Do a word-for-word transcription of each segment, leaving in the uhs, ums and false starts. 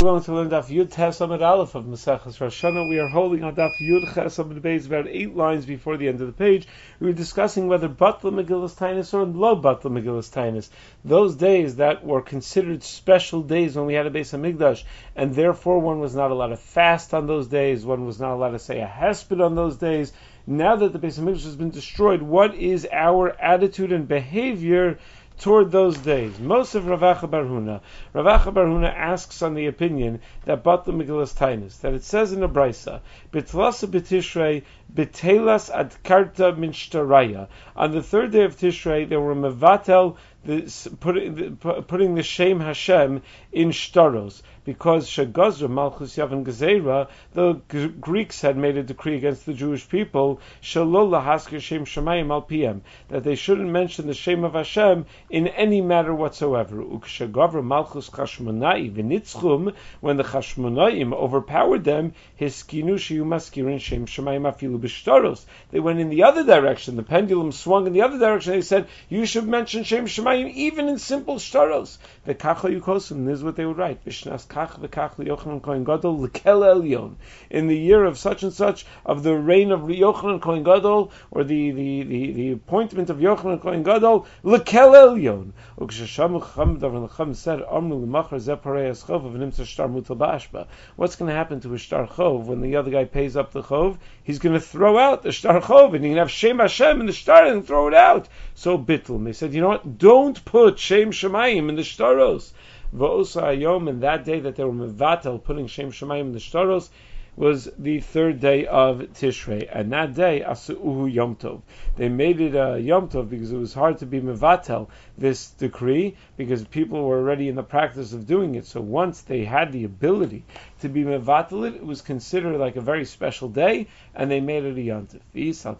going to learn Daf Yud Tes Amud Aleph of Maseches Rosh Hashanah. We are holding on Daf Yud Ches Amud Beis, about eight lines before the end of the page. We were discussing whether Batla Megillas Tainus or Lo Batla Megillas Tainus. Those days that were considered special days when we had a Beis Hamikdash, and therefore one was not allowed to fast on those days, one was not allowed to say a hesped on those days. Now that the Beis Hamikdash has been destroyed, what is our attitude and behavior toward those days? Mosef Rav Acha bar Huna. Rav Acha bar Huna asks on the opinion that Batla Megillas Tainus, that it says in the Brisa, B'tlasa b'Tishrei, B'telas ad karta min shtaraya. On the third day of Tishrei, they were mevatel, the, putting, putting the Shem Hashem in shtaros, because Shagazra Malchus Yavan Gezerah, the G- Greeks had made a decree against the Jewish people, Shalol lahaskir Shem Shemayim al piem, that they shouldn't mention the Shem of Hashem in any matter whatsoever. Ukshagavra Malchus Chashmonai v'nitzchum, when the Chashmonaim overpowered them, hiskinu shiyu maskirin Shem Shemayim afilu b'shtaros. They went in the other direction. The pendulum swung in the other direction. They said, you should mention Shem Shemayim even in simple shtaros. The Kacha Yukosim, this is what they would write. Vishnas Kach v'Kach liYochanan Kohen Gadol l'kel elyon. In the year of such and such, of the reign of Yochanan Kohen Gadol, or the, the, the, the appointment of Yochanan Kohen Gadol, l'kel elyon. Ukshashamu Chacham Davar L'Cham said, Amru l'machar zeh parei eschov v'nimtza shtar mutal ba'ashba. What's going to happen to a shtar chov when the other guy pays up the chov? He's going to throw out the shtar chov, and he can have Shem Hashem in the shtar and throw it out. So bittul. They said, you know what? Don't put Shem Shemayim in the shtaros. V'osa ayom, and that day that they were mevatel, putting Shem Shemayim in the shtaros, was the third day of Tishrei, and that day asu'uhu Yom Tov. They made it a Yom Tov because it was hard to be mevatel this decree, because people were already in the practice of doing it. So once they had the ability to be mevatel it, it was considered like a very special day, and they made it a Yom Tov.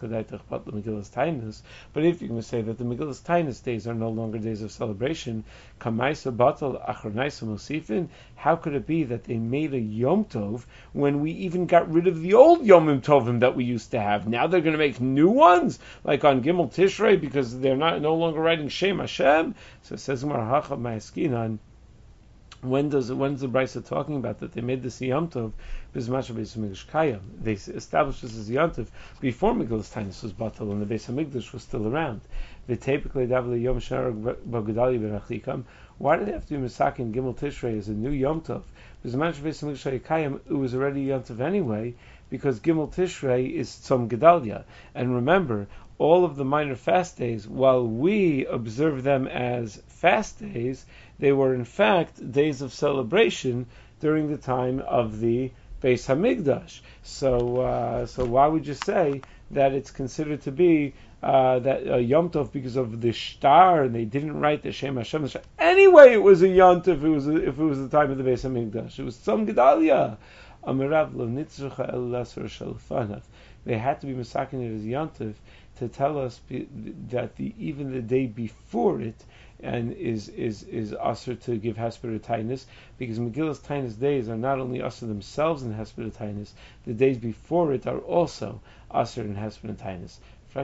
But if you're going to say that the Megillas Tainus days are no longer days of celebration, kamaisa batal achronaisa mosifin, how could it be that they made a Yom Tov when we even got rid of the old Yomim Tovim that we used to have? Now they're going to make new ones, like on Gimel Tishrei, because they're not no longer writing Shem Hashem. So it says, when does when's the Brisa talking about that they made this Yom Tov? They established this as Yom Tov before Megillas Tainus was batal and the Beis Hamikdash was still around. Why did they have to be Masakin Gimel Tishrei as a new Yom Tov? It was already Yom Tov anyway, because Gimel Tishrei is Tzom Gedalia. And remember, all of the minor fast days, while we observe them as fast days, they were in fact days of celebration during the time of the Beis Hamikdash. So, uh, so why would you say that it's considered to be uh, that uh, Yom Tov because of the shtar, and they didn't write the Shem Hashem? Anyway, it was a Yom Tov if it was a, if it was the time of the Beis Hamikdash. It was Tzom Gedalia. Amarav lo nitzrucha el lasar shalfanav. They had to be masakin it as Yom Tov to tell us that the, even the day before it and is is is usher to give Hesped Tainus, because Megillas Tainus days are not only usher themselves in Hesped Tainus, the days before it are also usher in Hesped Tainus.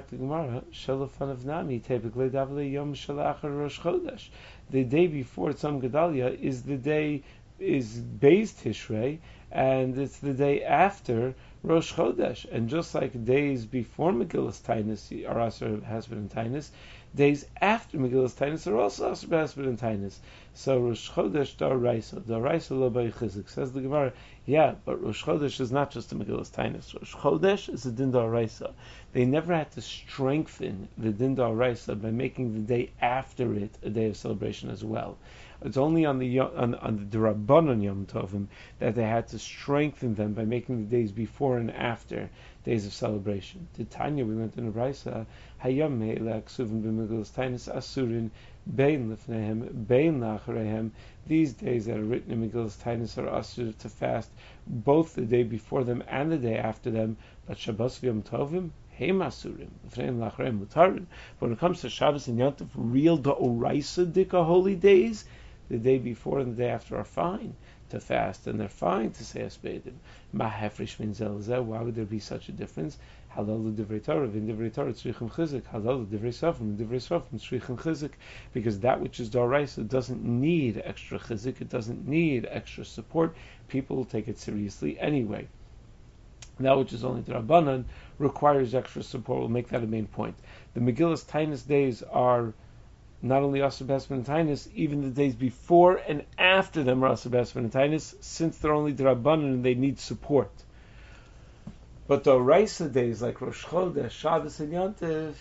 The day before Tzom Gedalia is the day is Beis Tishrei, and it's the day after Rosh Chodesh. And just like days before Megillas Tainus are also Hesped and Tainus, days after Megillas Tainus are also Hesped and Tainus. So Rosh Chodesh D'Oraisa, D'Oraisa Lo Bei Chizik. Says the Gemara, yeah, but Rosh Chodesh is not just a Megillas Tainus. Rosh Chodesh is a Din D'Oraisa. They never had to strengthen the Din D'Oraisa by making the day after it a day of celebration as well. It's only on the on, on the D'Rabbanan Yom Tovim that they had to strengthen them by making the days before and after days of celebration. To Tanya, we went in the Brisa, Hayam Me'ela Ksuvim B'Megillas Tainus Asurin Bein Lefnehem Bein Lacharehem. These days that are written in Megillas Tainus are asur to fast both the day before them and the day after them. But Shabbos Yom Tovim, Heim Asurim Lefnehem Lacharehem Mutarin. When it comes to Shabbos and Yom Tov, real D'Oraisa Dika holy days, the day before and the day after are fine. to fast, and they're fine to say Aspedim. Ma hefresh min zelzeh. Why would there be such a difference? Halal divrei Torah, v'in divrei Torah tzrichim chizik. Halal divrei Sofrim, divrei Sofrim tzrichim chizik. Because that which is Doraisa doesn't need extra chizik. It doesn't need extra support. People will take it seriously anyway. That which is only D'Rabbanan requires extra support. We'll make that a main point. The Megillas Tainus days are not only Asur B'Espen and Tainus, even the days before and after them are Asur B'Espen and Tainus, since they're only D'Rabbanan and they need support. But the Oraisa days, like Rosh Chodesh, Shabbos, and Yontif,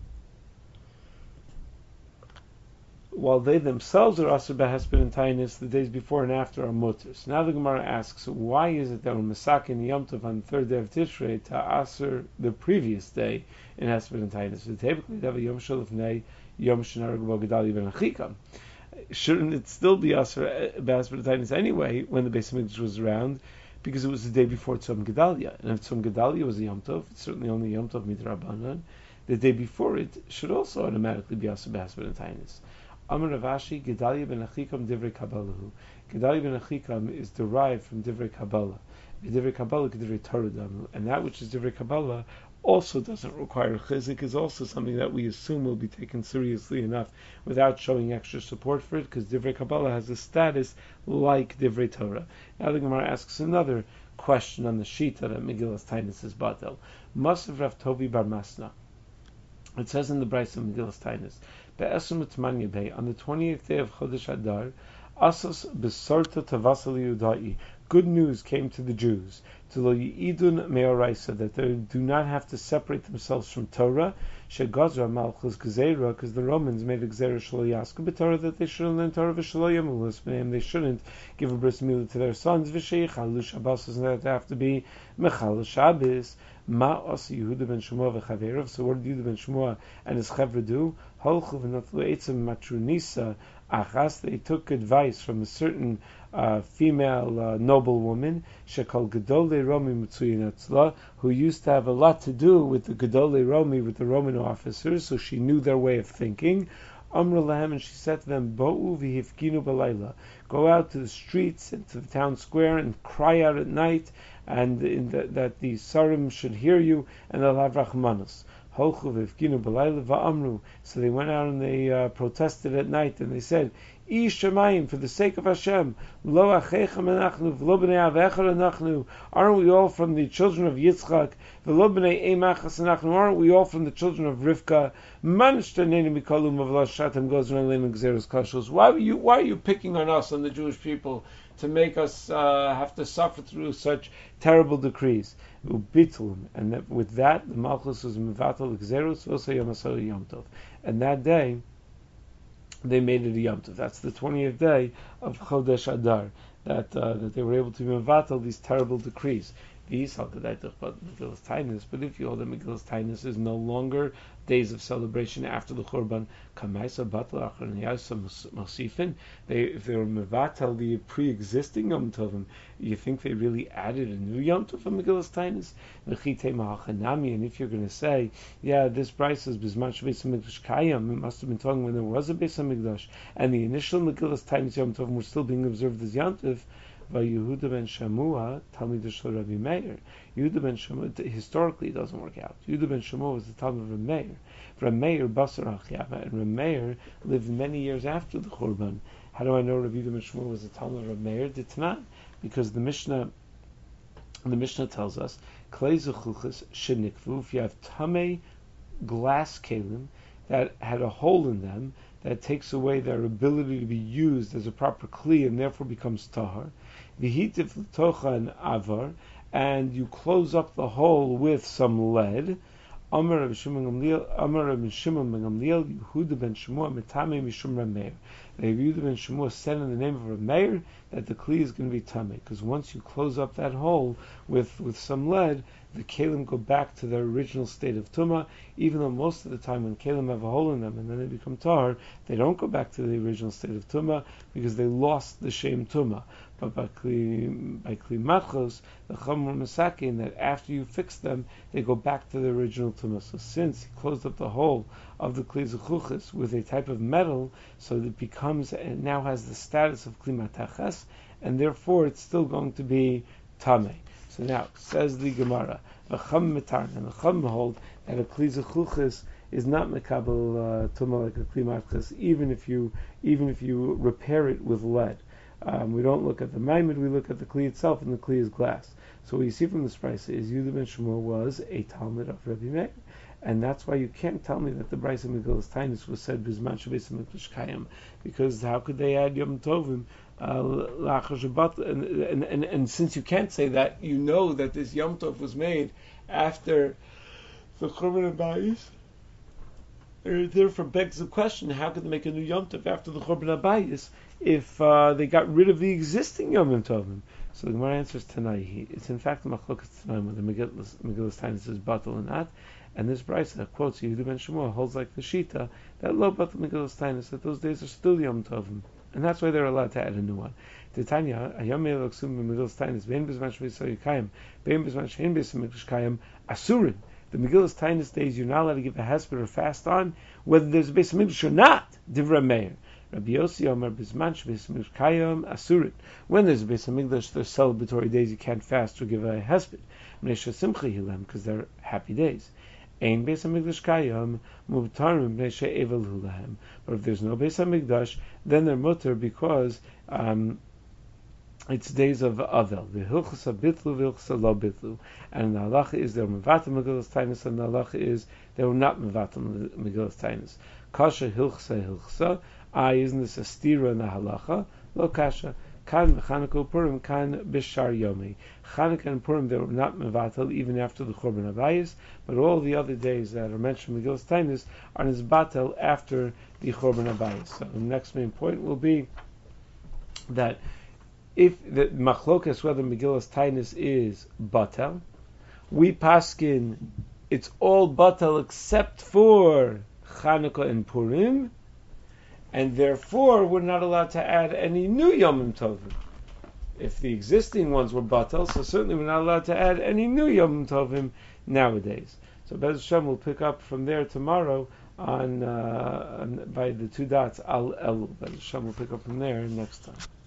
while they themselves are Asur B'Espen and Tainus, the days before and after are Mutters. Now the Gemara asks, why is it that we're Masakin Yom Tov on the third day of Tishrei to Asur the previous day in Espen and Tainus? So typically they have a Yom Shalifnei, Yom Shenarag Bo Gedalia Ben Achikam. Shouldn't it still be Asur B'Espen and Tainus anyway when the Beis Hamikdash was around? Because it was the day before Tzom Gedalia. And if Tzom Gedalia was a Yom Tov, it's certainly only Yom Tov Midrabanan. The day before it should also automatically be Asur B'Espen and Tainus. Amar Rav Ashi, Gedalia ben Achikam Divrei Kabbalahu. Gedalia ben Achikam is derived from Divrei Kabbalah. Divrei Kabbalah Divrei Torah Danu. And that which is Divrei Kabbalah also doesn't require chizik, is also something that we assume will be taken seriously enough without showing extra support for it, because Divrei Kabbalah has a status like Divrei Torah. Now the Gemara asks another question on the Shita that Megillas Tainus is Batel. Masav Rav Tovi Bar Masna. It says in the Brayso of Megillas Tainus, Be'esum Utmanya Bey, on the twentieth day of Chodesh Adar, Asos Besorta Tavasali Udai. Good news came to the Jews, to lo yi'idun me'oraisa, that they do not have to separate themselves from Torah, shegazra malchus gzeira, because the Romans made a gzeira shelo yasku b'Torah, that they shouldn't learn Torah v'shelo yamulas b'neim, they shouldn't give a bris milah to their sons, v'sheichalu Shabbos, and that they have to be mechal Shabbos. Ma osi Yehuda ben Shmuel v'chaverov, so what did Yehuda ben Shmuel and his chevra do? Holchu v'natlu eitzim matrunisa achas, they took advice from a certain uh, female uh, noblewoman, shekal gedolei romi mitzuyin atzla, who used to have a lot to do with the gedolei romi, with the Roman officers, so she knew their way of thinking. Amr lahem, and she said to them, Bo'u v'hifkinu b'layla, go out to the streets and to the town square and cry out at night, and in the, that the sarim should hear you, and they'll have rachmanus. Holchu v'hifkinu b'layla va'amru. So they went out and they uh, protested at night, and they said, Ish Shemayim, for the sake of Hashem, Lo achechem anachnu, v'lo b'nei avecher anachnu, aren't we all from the children of Yitzchak, v'lo b'nei emachas anachnu, aren't we all from the children of Rivka? Man shtanenu mikolum avla shatem goes around leim gzeros kashos. Why are you why are you picking on us, on the Jewish people, to make us uh, have to suffer through such terrible decrees? Ubitlum, and that, with that the Malchus was mevatel gzeros v'osay yom asar yom tov, and that day they made it a Yom Tov. That's the twentieth day of Chodesh Adar, that uh, that they were able to mevatel these terrible decrees. But if you hold that Megillas Tainus is no longer days of celebration after the Churban, they, if they were mevatel the pre-existing Yom Tovim, you think they really added a new Yom Tov for Megillas Tainus? And if you're going to say, yeah, this Bryce is Bizman Beis Hamikdash Kayam, it must have been talking when there was a Beis Hamikdash, and the initial Megillas Tainus Yom Tovim were still being observed as Yom Tov. Yehuda ben Shamua, Talmid Shel Rabbi Meir. Yehuda ben Shamua, historically it doesn't work out. Yehuda ben Shamua was the Talmid of Rabbi Meir. Rabbi Meir Basar Achiyava, and Rabbi Meir lived many years after the Churban. How do I know Rabbi Yehuda ben Shamua was the Talmid of Rabbi Meir? Did not, because the Mishnah, the Mishnah tells us, Klei Zechuchas Shenikvu, if you have tamei glass kalim that had a hole in them, that takes away their ability to be used as a proper kli and therefore becomes tahar. V'hitif l'tocha and avar, and you close up the hole with some lead. Amar Rabbi Shimon Gamliel, Amar Rabbi Shimon ben Gamliel, Yehuda ben Shmuel metame mishum Rameir. Yehuda ben Shmuel said in the name of Rameir that the kli is going to be tamei, because once you close up that hole with with some lead, the kalim go back to their original state of tumah, even though most of the time when kalim have a hole in them and then they become tahar, they don't go back to the original state of tumah because they lost the shem tumah. But by kli, by kli matchos, the chamor masakin, that after you fix them, they go back to the original tumah. So since he closed up the hole of the kli zechuchis with a type of metal, so it becomes, it now has the status of kli matachas, and therefore it's still going to be tamei. So now, says the Gemara, v'cham metarn, and the chum hold that a kli zechuchis is not mekabel uh, tuma like a kli matchis, even if you even if you repair it with lead. Um, we don't look at the maimed, we look at the kli itself, and the kli is glass. So what you see from this price is Yehuda ben Shmuel was a talmid of Rabbi Meir, and that's why you can't tell me that the Brisa Megillas Tainus was said Bizman Shabbos Mikdash Kayim, because how could they add Yom Tovim lachar Shabbat? And, and, and, and since you can't say that, you know that this Yom Tov was made after the Churban Abayis. It therefore begs the question: how could they make a new Yom Tov after the Churban Abayis if uh, they got rid of the existing Yom Tovim? So the Gemara answers Tanai. It's in fact the Machlokas Tanai whether Megillas Megillas Tainus is batal or not. And this Brisa quotes Yehuda ben Shmuel holds like the Shita that lo batal Megillas Tainus, that those days are still Yom Tovim, and that's why they're allowed to add a new one. Titania Ayam Meilok Megillas Tainus Bein Bizman Shabbos Yikayim Bein Bizman Shein Beis Mikdash Kayim Asurin. The Megillas Tainus days you're not allowed to give a hesper or fast on, whether there's a Beis Mikdash or not. Divrei Meir. Rabbi Yossi Omer Bizman Shabbos Mikdash Kayim Asurin. When there's a Beis Mikdash, there's celebratory days you can't fast or give a hesper. Mnesha Simcha Hilem, because they're happy days. Ein Beis Hamikdash Kayam Mubtarim Bnei She'evel Hu Lahem. But if there's no Beis Hamikdash, then they're mutter because um, it's days of Avel. V'hilchasa bitlu v'hilchasa lo bitlu. And the halacha is they're mevatel Megillas Tainus, and the halacha is they were not mevatel Megillas Tainus. Kasha hilchasa hilchasa. Ah, isn't this a stira in the halacha? Lo kasha. Kan Chanukah Purim, kan bishar yomi. Chanukah and Purim, they were not mevatel even after the Churban Abayis, but all the other days that are mentioned in Megillas Tainus are nizbatel after the Churban Abayis. So the next main point will be that if the machlokas whether Megillas Tainus is batel, we paskin it's all batel except for Chanukah and Purim, and therefore we're not allowed to add any new Yom Tovim. If the existing ones were batel, so certainly we're not allowed to add any new Yom Tovim nowadays. So Bez Hashem will pick up from there tomorrow on, uh, on by the two dots Al Elul. Bez Hashem will pick up from there next time.